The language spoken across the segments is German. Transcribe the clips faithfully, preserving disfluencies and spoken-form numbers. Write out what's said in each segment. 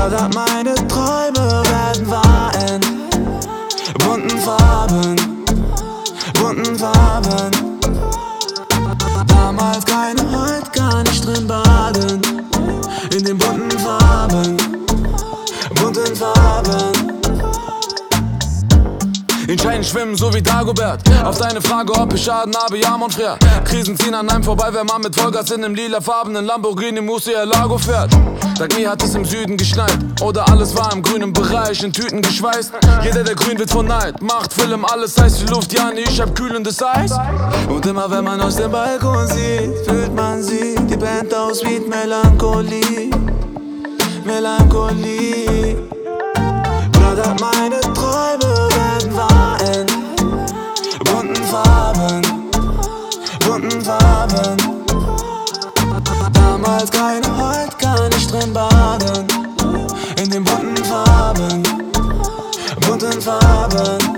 Brother, meine Träume werden wahr in bunten Farben, bunten Farben. Damals keine, heute kann ich drin baden, in den bunten Farben, bunten Farben. In Scheinen schwimmen, so wie Dagobert. Auf deine Frage, ob ich Schaden habe, ja, mon frère. Krisen ziehen an einem vorbei, wenn man mit Vollgas in einem lilafarbenen Lamborghini Murcielago fährt. Sag mir, hat es im Süden geschneit oder alles war im grünen Bereich in Tüten geschweißt. Jeder, der grün wird von Neid, macht Film, alles heißt die Luft, ja, nee, ich hab kühlendes Eis. Und immer wenn man aus dem Balkon sieht, fühlt man sie, die Band aus wie Melancholie, Melancholie. Brother, meine Träume werden wahr in bunten Farben, bunten Farben. Damals keine, heute kann ich drin baden, in den bunten Farben, bunten Farben.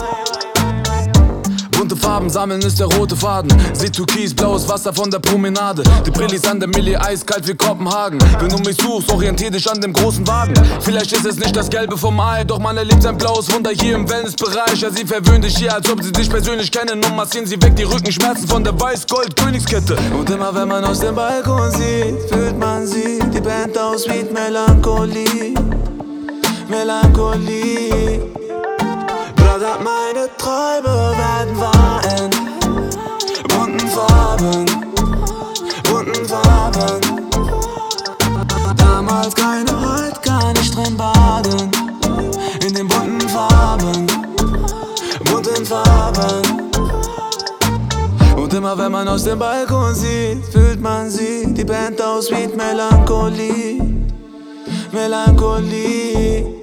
Bunte Farben sammeln ist der rote Faden. Seht türkis, blaues Wasser von der Promenade. Die Brillis an der Milli, eiskalt wie Kopenhagen. Wenn du mich suchst, orientier dich an dem großen Wagen. Vielleicht ist es nicht das Gelbe vom Ei, doch man erlebt ein blaues Wunder hier im Wellnessbereich. Ja, sie verwöhnt dich hier, als ob sie dich persönlich kennen und massieren sie weg die Rückenschmerzen von der Weiß-Gold-Königskette. Und immer wenn man aus dem Balkon sieht, fühlt man sie, die Band aus wie Melancholie, Melancholie. Brother, meine Träume werden wahr in bunten Farben, bunten Farben. Damals keine, heute kann ich drin baden, in den bunten Farben, bunten Farben. Und immer wenn man aus dem Balkon sieht, fühlt man sie, die Band aus wie Melancholie, Melancholie.